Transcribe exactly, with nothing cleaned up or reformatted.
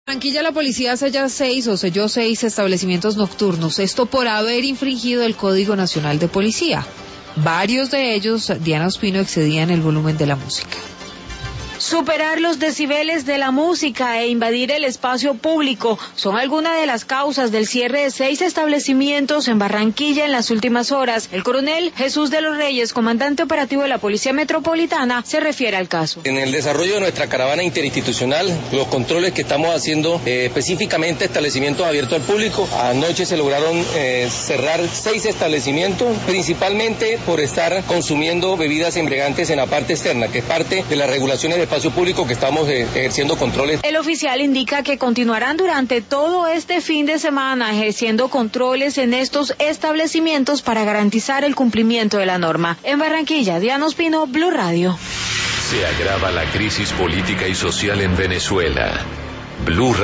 Barranquilla, la policía sella seis o selló seis establecimientos nocturnos, esto por haber infringido el Código Nacional de Policía. Varios de ellos, Diana Ospino, excedían el volumen de la música. Superar los decibeles de la música e invadir el espacio público son algunas de las causas del cierre de seis establecimientos en Barranquilla en las últimas horas. El coronel Jesús de los Reyes, comandante operativo de la Policía Metropolitana, se refiere al caso. En el desarrollo de nuestra caravana interinstitucional, los controles que estamos haciendo, eh, específicamente establecimientos abiertos al público, anoche se lograron eh, cerrar seis establecimientos, principalmente por estar consumiendo bebidas embriagantes en la parte externa, que es parte de las regulaciones de espacio público que estamos eh, ejerciendo controles. El oficial indica que continuarán durante todo este fin de semana ejerciendo controles en estos establecimientos para garantizar el cumplimiento de la norma. En Barranquilla, Diana Ospino, Blue Radio. Se agrava la crisis política y social en Venezuela. Blue